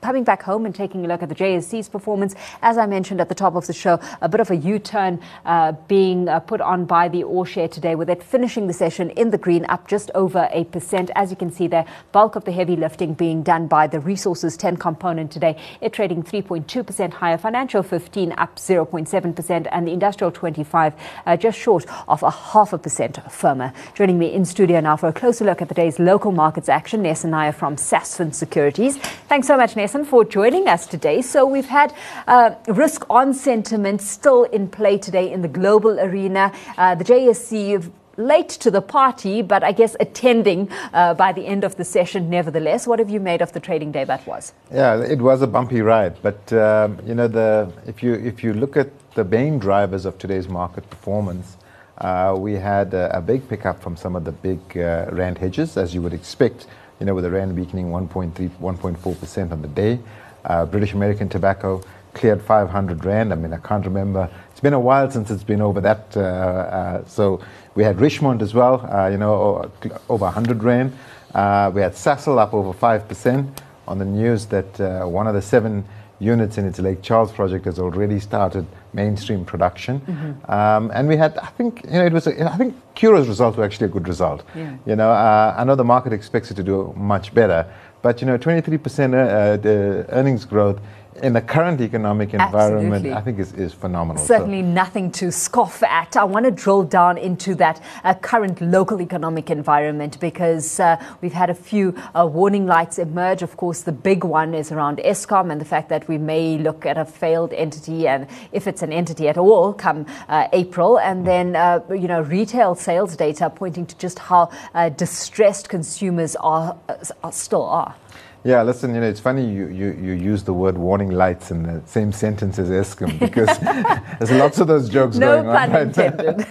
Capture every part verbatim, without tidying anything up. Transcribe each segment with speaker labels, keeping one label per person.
Speaker 1: coming back home and taking a look at the J S C's performance. As I mentioned at the top of the show, a bit of a U-turn uh, being uh, put on by the All Share today, with it finishing the session in the green, up just over a percent. As you can see there, bulk of the heavy lifting being done by the Resources ten component today. It trading three point two percent higher, Financial fifteen up zero point seven percent, and the Industrial twenty-five uh, just short of a half a percent firmer. Joining me in studio now for a closer look at the day's local markets action, Nesson Nair from Sasfin Securities. Thanks so much, Nesson, for joining us today. So we've had uh, risk-on sentiment still in play today in the global arena. Uh, the J S C late to the party, but I guess attending uh, by the end of the session nevertheless. What have you made of the trading day that was?
Speaker 2: Yeah, it was a bumpy ride, but um, you know, the if you if you look at the main drivers of today's market performance, uh, we had a, a big pickup from some of the big uh, rand hedges, as you would expect. You know, with the rand weakening one point three, one point four percent on the day. Uh, British American Tobacco cleared five hundred rand. I mean, I can't remember. It's been a while since it's been over that. Uh, uh, so we had Richmond as well, uh, you know, over one hundred rand. Uh, we had Sasol up over five percent on the news that uh, one of the seven units in its Lake Charles project has already started mainstream production. Mm-hmm. um, and we had, I think, you know, it was, a, I think Curro's results were actually a good result. Yeah. You know, uh, I know the market expects it to do much better, but, you know, twenty-three percent uh, the earnings growth in the current economic environment, Absolutely. I think is, is phenomenal.
Speaker 1: Certainly so. Nothing to scoff at. I want to drill down into that uh, current local economic environment, because uh, we've had a few uh, warning lights emerge. Of course, the big one is around Eskom and the fact that we may look at a failed entity, and if it's an entity at all, come uh, April. And then, uh, you know, retail sales data pointing to just how uh, distressed consumers are, uh, are still are.
Speaker 2: Yeah, listen, you know, it's funny you, you, you use the word warning lights in the same sentence as Eskom, because there's lots of those jokes
Speaker 1: no
Speaker 2: going
Speaker 1: on.
Speaker 2: No
Speaker 1: pun intended.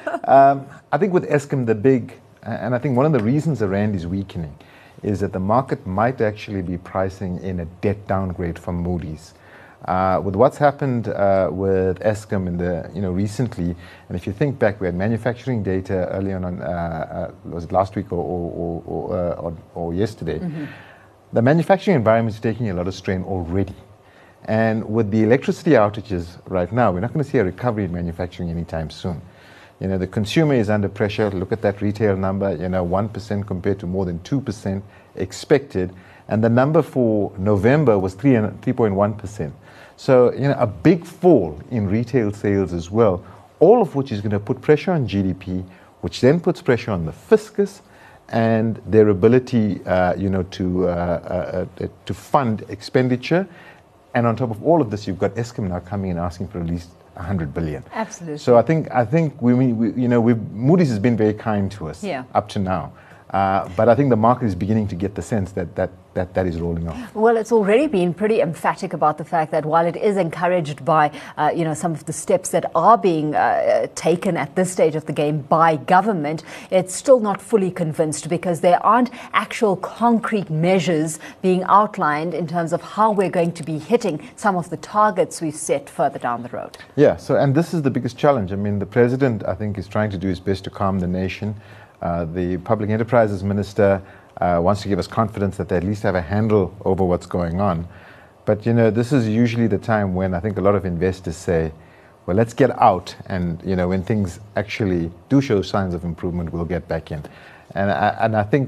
Speaker 2: um, I think with Eskom, the big, and I think one of the reasons the rand is weakening is that the market might actually be pricing in a debt downgrade from Moody's. Uh, with what's happened uh, with Eskom in the, you know, recently, and if you think back, we had manufacturing data early on, on uh, uh, was it last week or, or, or, uh, or, or yesterday? Mm-hmm. The manufacturing environment is taking a lot of strain already. And with the electricity outages right now, we're not going to see a recovery in manufacturing anytime soon. You know, the consumer is under pressure. Look at that retail number, you know, one percent compared to more than two percent expected. And the number for November was three point one percent. So, you know, a big fall in retail sales as well, all of which is going to put pressure on G D P, which then puts pressure on the fiscus and their ability, uh, you know, to uh, uh, to fund expenditure. And on top of all of this, you've got Eskom now coming and asking for at least one hundred billion.
Speaker 1: Absolutely.
Speaker 2: So I think I think we, we you know, we Moody's has been very kind to us
Speaker 1: yeah.
Speaker 2: up to now. Uh, but I think the market is beginning to get the sense that that, that that is rolling off.
Speaker 1: Well, it's already been pretty emphatic about the fact that while it is encouraged by, uh, you know, some of the steps that are being uh, taken at this stage of the game by government, it's still not fully convinced, because there aren't actual concrete measures being outlined in terms of how we're going to be hitting some of the targets we've set further down the road.
Speaker 2: Yeah, so, and this is the biggest challenge. I mean, the president, I think, is trying to do his best to calm the nation. Uh, the Public Enterprises Minister uh, wants to give us confidence that they at least have a handle over what's going on. But, you know, this is usually the time when I think a lot of investors say, well, let's get out. And, you know, when things actually do show signs of improvement, we'll get back in. And I, and I think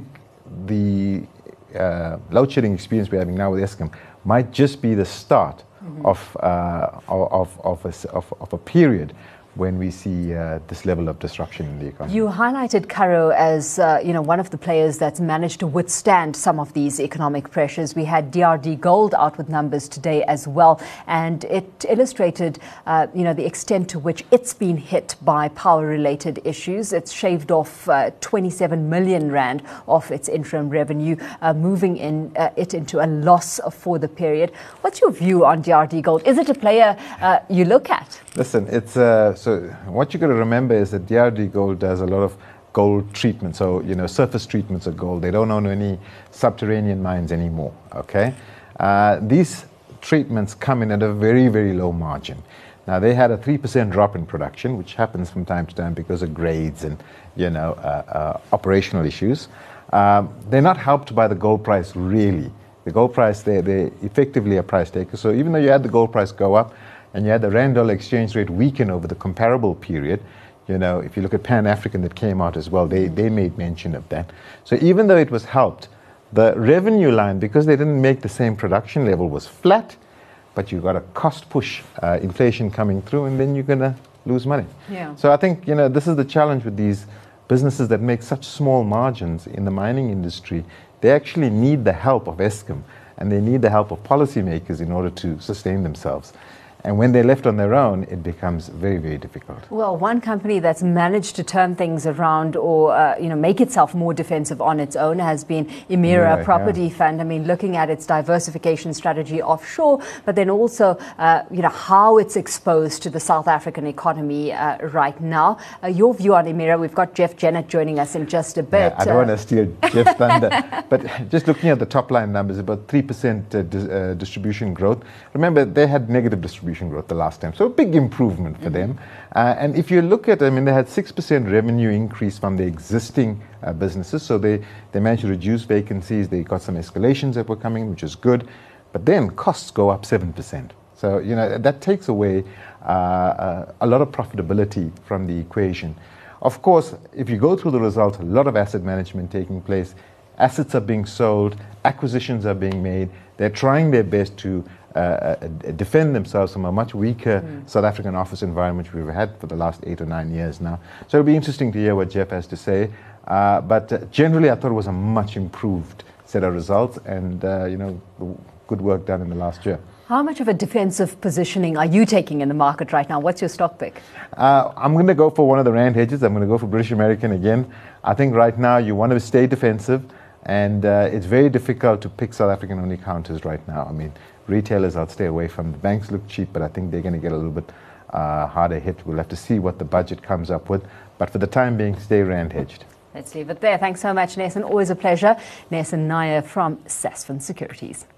Speaker 2: the uh, load shedding experience we're having now with Eskom might just be the start mm-hmm. of, uh, of, of, a, of, of a period when we see uh, this level of disruption in the economy.
Speaker 1: You highlighted Curro as uh, you know, one of the players that's managed to withstand some of these economic pressures. We had D R D Gold out with numbers today as well, and it illustrated uh, you know, the extent to which it's been hit by power-related issues. It's shaved off uh, twenty-seven million rand off its interim revenue, uh, moving in uh, it into a loss for the period. What's your view on D R D Gold? Is it a player uh, you look at?
Speaker 2: Listen, it's uh, so what you got to remember is that D R D Gold does a lot of gold treatment. So, you know, surface treatments of gold. They don't own any subterranean mines anymore, okay? Uh, these treatments come in at a very, very low margin. Now, they had a three percent drop in production, which happens from time to time because of grades and, you know, uh, uh, operational issues. Um, they're not helped by the gold price, really, The gold price, they they effectively a price taker. So even though you had the gold price go up, and you had the rand dollar exchange rate weaken over the comparable period, you know, if you look at Pan African that came out as well, they they made mention of that. So even though it was helped, the revenue line, because they didn't make the same production level, was flat. But you got a cost push, uh, inflation coming through, and then you're going to lose money.
Speaker 1: Yeah.
Speaker 2: So I think, you know, this is the challenge with these businesses that make such small margins in the mining industry. They actually need the help of Eskom, and they need the help of policymakers in order to sustain themselves. And when they're left on their own, it becomes very, very difficult.
Speaker 1: Well, one company that's managed to turn things around or, uh, you know, make itself more defensive on its own has been Emira
Speaker 2: yeah,
Speaker 1: Property
Speaker 2: yeah.
Speaker 1: Fund. I mean, looking at its diversification strategy offshore, but then also, uh, you know, how it's exposed to the South African economy uh, right now. Uh, your view on Emira, we've got Jeff Jennett joining us in just a bit.
Speaker 2: Yeah, I don't
Speaker 1: uh,
Speaker 2: want to steal Jeff's thunder, but just looking at the top line numbers, about three percent uh, dis- uh, distribution growth. Remember, they had negative distribution growth the last time, so a big improvement for mm-hmm. them. Uh, and if you look at, I mean, they had six percent revenue increase from the existing uh, businesses, so they, they managed to reduce vacancies, they got some escalations that were coming, which is good, but then costs go up seven percent. So, you know, that takes away uh, uh, a lot of profitability from the equation. Of course, if you go through the results, a lot of asset management taking place, assets are being sold, acquisitions are being made, they're trying their best to Uh, uh, defend themselves from a much weaker mm. South African office environment we've had for the last eight or nine years now. So it'll be interesting to hear what Jeff has to say. Uh, but uh, generally, I thought it was a much improved set of results, and uh, you know, good work done in the last year.
Speaker 1: How much of a defensive positioning are you taking in the market right now? What's your stock pick?
Speaker 2: Uh, I'm going to go for one of the rand hedges. I'm going to go for British American again. I think right now you want to stay defensive, and uh, it's very difficult to pick South African only counters right now. I mean, retailers, I'll stay away from. The banks look cheap, but I think they're going to get a little bit uh, harder hit. We'll have to see what the budget comes up with. But for the time being, stay rand hedged.
Speaker 1: Let's leave it there. Thanks so much, Nelson. Always a pleasure. Nelson Nair from Sasfin Securities.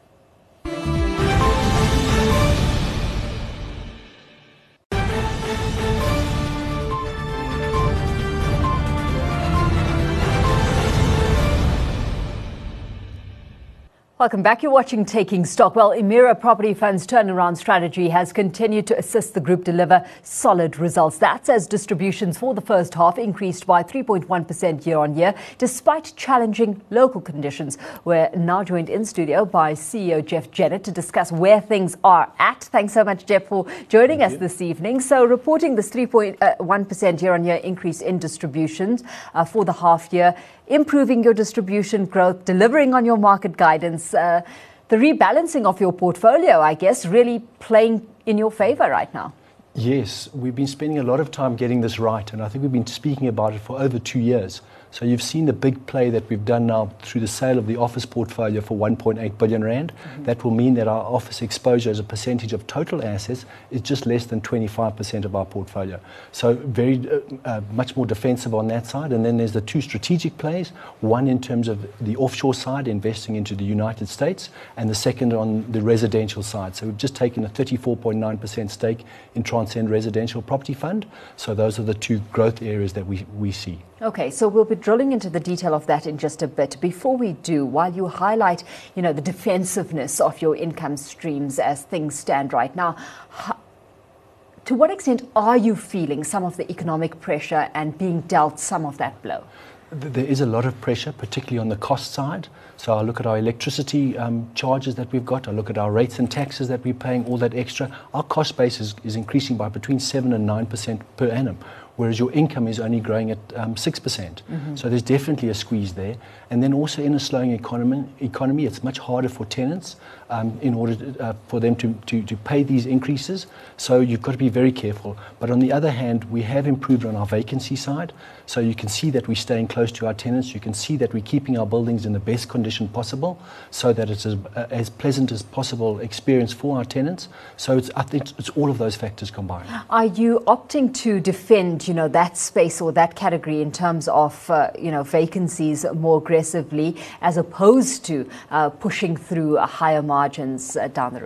Speaker 1: Welcome back. You're watching Taking Stock. Well, Emira Property Fund's turnaround strategy has continued to assist the group deliver solid results. That's as distributions for the first half increased by three point one percent year on year, despite challenging local conditions. We're now joined in studio by C E O Jeff Jennett to discuss where things are at. Thanks so much, Jeff, for joining Thank us you. this evening. So reporting this three point one percent year on year increase in distributions uh, for the half year, improving your distribution growth, delivering on your market guidance, uh, the rebalancing of your portfolio, I guess, really playing in your favor right now.
Speaker 3: Yes, we've been spending a lot of time getting this right, and I think we've been speaking about it for over two years. So you've seen the big play that we've done now through the sale of the office portfolio for one point eight billion rand. Mm-hmm. That will mean that our office exposure as a percentage of total assets is just less than twenty-five percent of our portfolio. So very uh, uh, much more defensive on that side. And then there's the two strategic plays, one in terms of the offshore side, investing into the United States, and the second on the residential side. So we've just taken a thirty-four point nine percent stake in Transcend Residential Property Fund. So those are the two growth areas that we, we see.
Speaker 1: Okay, so we'll be drilling into the detail of that in just a bit. Before we do, while you highlight, you know, the defensiveness of your income streams as things stand right now, how, to what extent are you feeling some of the economic pressure and being dealt some of that blow?
Speaker 3: There is a lot of pressure, particularly on the cost side. So I look at our electricity um, charges that we've got. I look at our rates and taxes that we're paying, all that extra. Our cost base is, is increasing by between seven and nine percent per annum, whereas your income is only growing at um, six percent. Mm-hmm. So there's definitely a squeeze there. And then also in a slowing economy, economy it's much harder for tenants um, in order to, uh, for them to, to, to pay these increases. So you've got to be very careful. But on the other hand, we have improved on our vacancy side. So you can see that we're staying close to our tenants. You can see that we're keeping our buildings in the best condition possible so that it's as, uh, as pleasant as possible experience for our tenants. So it's, I think it's all of those factors combined.
Speaker 1: Are you opting to defend, you know, that space or that category in terms of, uh, you know, vacancies more aggressively as opposed to uh, pushing through uh, higher margins uh, down the road?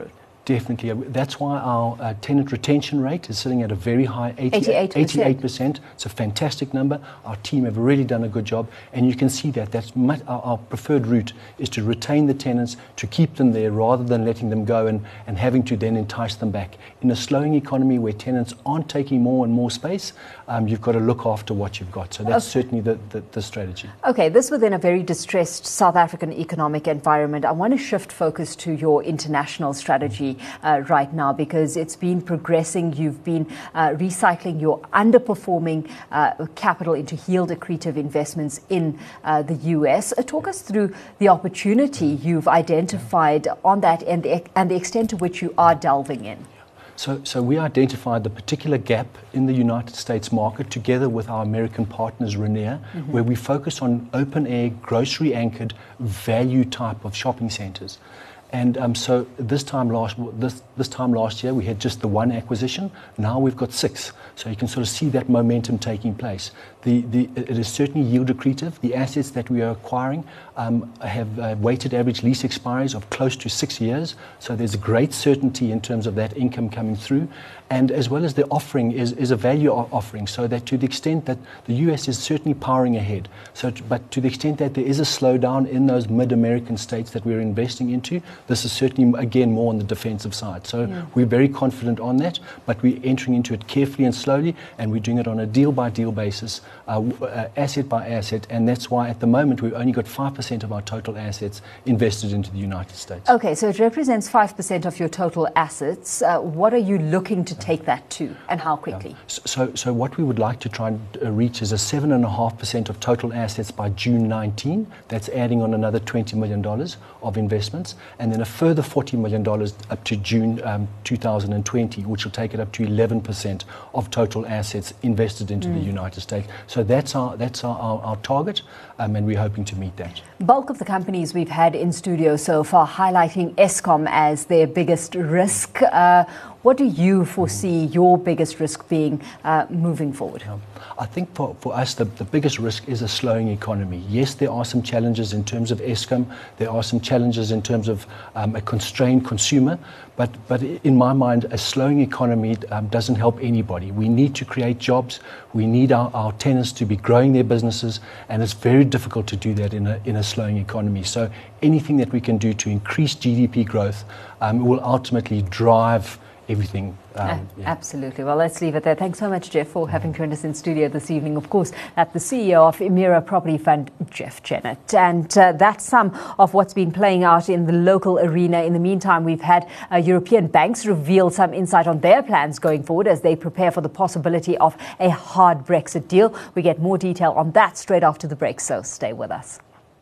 Speaker 3: Definitely. That's why our uh, tenant retention rate is sitting at a very high
Speaker 1: eighty-eight
Speaker 3: percent. It's a fantastic number. Our team have really done a good job. And you can see that. That's much, our, our preferred route is to retain the tenants, to keep them there rather than letting them go and, and having to then entice them back. In a slowing economy where tenants aren't taking more and more space, um, you've got to look after what you've got. So that's okay. certainly the, the, the strategy.
Speaker 1: Okay, this within a very distressed South African economic environment. I want to shift focus to your international strategy. Uh, right now, because it's been progressing. You've been uh, recycling your underperforming uh, capital into yield accretive investments in uh, the U S. Uh, talk us through the opportunity you've identified on that and the, and the extent to which you are delving in.
Speaker 3: So, so we identified the particular gap in the United States market together with our American partners, Rainier, mm-hmm. where we focus on open-air, grocery-anchored, value type of shopping centres. And um, so this time last this this time last year we had just the one acquisition. Now we've got six. So you can sort of see that momentum taking place. The the it is certainly yield accretive. The assets that we are acquiring um, have uh, weighted average lease expiries of close to six years. So there's great certainty in terms of that income coming through. And as well as the offering is, is a value offering, so that to the extent that the U S is certainly powering ahead, so to, but to the extent that there is a slowdown in those mid-American states that we're investing into, this is certainly, again, more on the defensive side. So yeah. we're very confident on that, but we're entering into it carefully and slowly, and we're doing it on a deal-by-deal basis, uh, uh, asset by asset, and that's why at the moment we've only got five percent of our total assets invested into the United States.
Speaker 1: Okay, so it represents five percent of your total assets. Uh, what are you looking to take that to, and how quickly?
Speaker 3: Yeah. So, so what we would like to try and uh, reach is a seven and a half percent of total assets by June nineteenth. That's adding on another twenty million dollars of investments, and then a further forty million dollars up to June um, two thousand twenty, which will take it up to eleven percent of total assets invested into mm. the United States. So that's our that's our, our, our target, um, and we're hoping to meet that.
Speaker 1: Bulk of the companies we've had in studio so far highlighting Eskom as their biggest risk. Uh, What do you foresee your biggest risk being uh, moving forward?
Speaker 3: Yeah. I think for, for us, the, the biggest risk is a slowing economy. Yes, there are some challenges in terms of Eskom. There are some challenges in terms of um, a constrained consumer. But, but in my mind, a slowing economy um, doesn't help anybody. We need to create jobs. We need our, our tenants to be growing their businesses. And it's very difficult to do that in a, in a slowing economy. So anything that we can do to increase G D P growth um, will ultimately drive everything. Um,
Speaker 1: uh,
Speaker 3: yeah.
Speaker 1: Absolutely. Well, let's leave it there. Thanks so much, Jeff, for having joined us in studio this evening. Of course, at the C E O of Emira Property Fund, Jeff Jennett. And uh, that's some of what's been playing out in the local arena. In the meantime, we've had uh, European banks reveal some insight on their plans going forward as they prepare for the possibility of a hard Brexit deal. We get more detail on that straight after the break, so stay with us.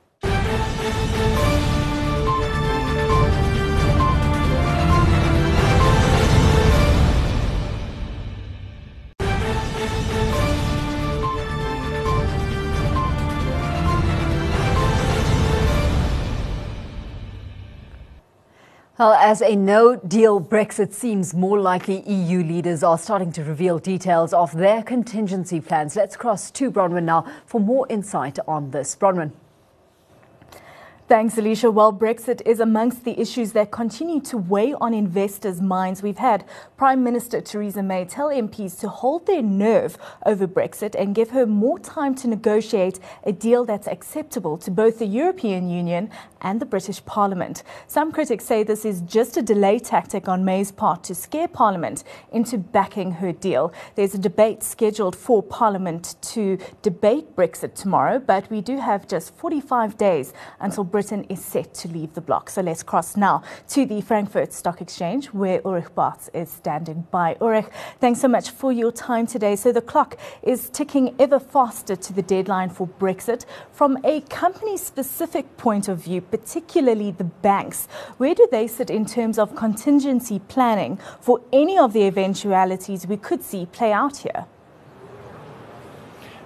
Speaker 1: Well, as a no-deal Brexit seems more likely, E U leaders are starting to reveal details of their contingency plans. Let's cross to Bronwyn now for more insight on this. Bronwyn.
Speaker 4: Thanks, Alicia. Well, Brexit is amongst the issues that continue to weigh on investors' minds. We've had Prime Minister Theresa May tell M Ps to hold their nerve over Brexit and give her more time to negotiate a deal that's acceptable to both the European Union and the British Parliament. Some critics say this is just a delay tactic on May's part to scare Parliament into backing her deal. There's a debate scheduled for Parliament to debate Brexit tomorrow, but we do have just forty-five days until Britain is set to leave the bloc. So let's cross now to the Frankfurt Stock Exchange, where Ulrich Bartz is standing by. Ulrich, thanks so much for your time today. So the clock is ticking ever faster to the deadline for Brexit. From a company-specific point of view, particularly the banks, where do they sit in terms of contingency planning for any of the eventualities we could see play out here?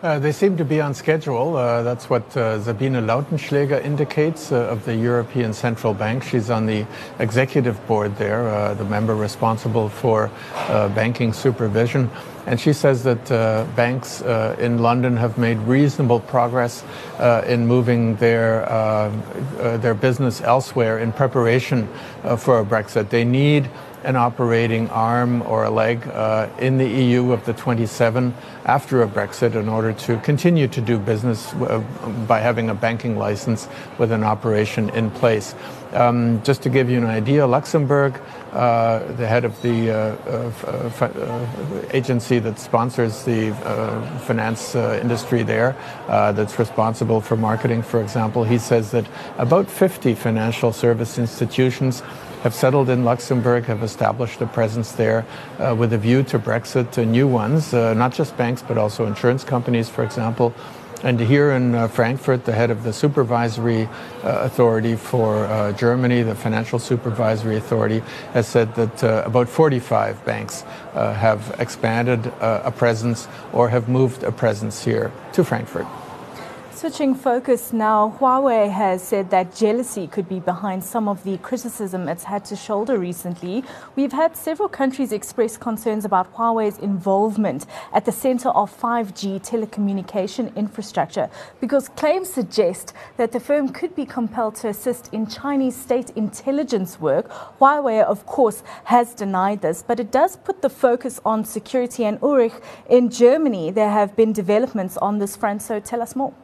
Speaker 5: Uh, they seem to be on schedule. Uh, that's what uh, Sabine Lautenschläger indicates uh, of the European Central Bank. She's on the executive board there, uh, the member responsible for uh, banking supervision. And she says that uh, banks uh, in London have made reasonable progress uh, in moving their, uh, uh, their business elsewhere in preparation uh, for a Brexit. They need an operating arm or a leg uh, in the E U of the twenty-seven after a Brexit in order to continue to do business uh, by having a banking license with an operation in place. Um, just to give you an idea, Luxembourg, uh, the head of the uh, uh, uh, agency that sponsors the uh, finance uh, industry there, uh, that's responsible for marketing, for example, he says that about fifty financial service institutions have settled in Luxembourg, have established a presence there uh, with a view to Brexit, uh, new ones, uh, not just banks, but also insurance companies, for example. And here in uh, Frankfurt, the head of the supervisory uh, authority for uh, Germany, the Financial Supervisory Authority, has said that uh, about forty-five banks uh, have expanded uh, a presence or have moved a presence here to Frankfurt.
Speaker 4: Switching focus now, Huawei has said that jealousy could be behind some of the criticism it's had to shoulder recently. We've had several countries express concerns about Huawei's involvement at the center of five G telecommunication infrastructure because claims suggest that the firm could be compelled to assist in Chinese state intelligence work. Huawei, of course, has denied this, but it does put the focus on security. And Ulrich, in Germany, there have been developments on this front, so tell us more.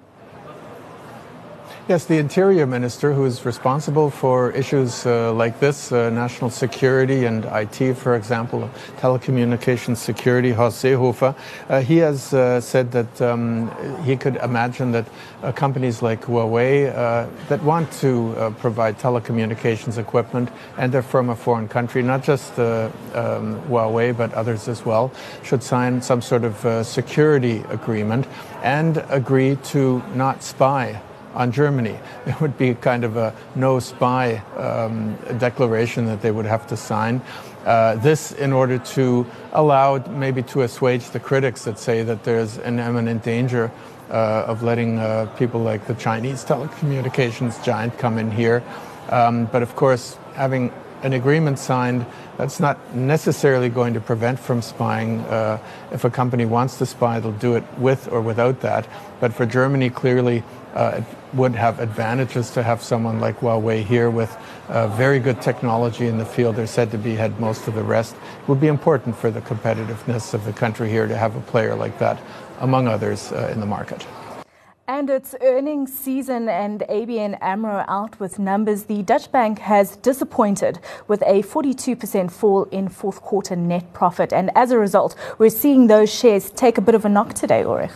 Speaker 5: Yes, the Interior Minister, who is responsible for issues uh, like this, uh, national security and I T, for example, telecommunications security, Horst Seehofer, uh, he has uh, said that um, he could imagine that uh, companies like Huawei uh, that want to uh, provide telecommunications equipment and they're from a foreign country, not just uh, um, Huawei, but others as well, should sign some sort of uh, security agreement and agree to not spy on Germany. It would be kind of a no spy um, declaration that they would have to sign. Uh, this in order to allow, maybe to assuage the critics that say that there's an imminent danger uh, of letting uh, people like the Chinese telecommunications giant come in here. Um, but of course, having an agreement signed, that's not necessarily going to prevent from spying. Uh, if a company wants to spy, they'll do it with or without that. But for Germany, clearly, uh, it would have advantages to have someone like Huawei here with uh, very good technology in the field. They're said to be had most of the rest. It would be important for the competitiveness of the country here to have a player like that, among others, uh, in the market.
Speaker 4: And it's earnings season and A B N AMRO out with numbers. The Dutch bank has disappointed with a forty-two percent fall in fourth quarter net profit. And as a result, we're seeing those shares take a bit of a knock today, Ulrich.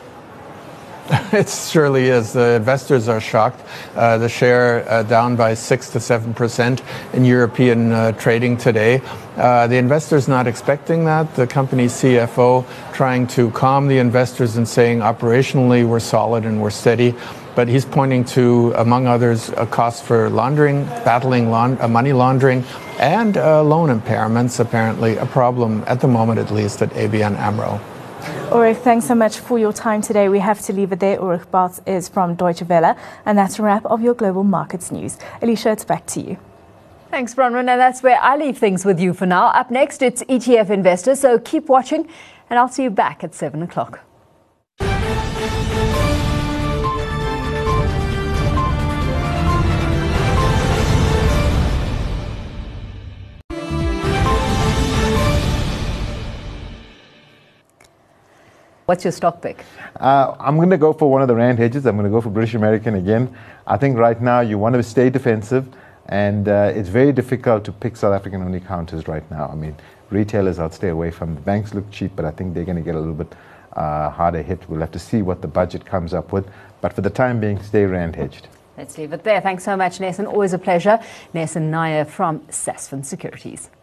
Speaker 5: It surely is. The investors are shocked. Uh, the share uh, down by six to seven percent in European uh, trading today. Uh, the investors not expecting that. The company's C F O trying to calm the investors and saying operationally we're solid and we're steady. But he's pointing to, among others, a cost for laundering, battling laund- uh, money laundering, and uh, loan impairments, apparently a problem at the moment, at least, at A B N AMRO.
Speaker 4: Ulrich, thanks so much for your time today. We have to leave it there. Ulrich Barth is from Deutsche Welle, and that's a wrap of your Global Markets News. Alicia, it's back to you.
Speaker 1: Thanks, Bronwyn, and that's where I leave things with you for now. Up next, it's E T F Investor, so keep watching, and I'll see you back at seven o'clock. What's your stock pick?
Speaker 2: Uh, I'm going to go for one of the Rand hedges. I'm going to go for British American again. I think right now you want to stay defensive, and uh, it's very difficult to pick South African only counters right now. I mean, retailers I'll stay away from. The banks look cheap, but I think they're going to get a little bit uh, harder hit. We'll have to see what the budget comes up with. But for the time being, stay Rand hedged.
Speaker 1: Let's leave it there. Thanks so much, Nelson. Always a pleasure. Nelson Nair from Sasfin Securities.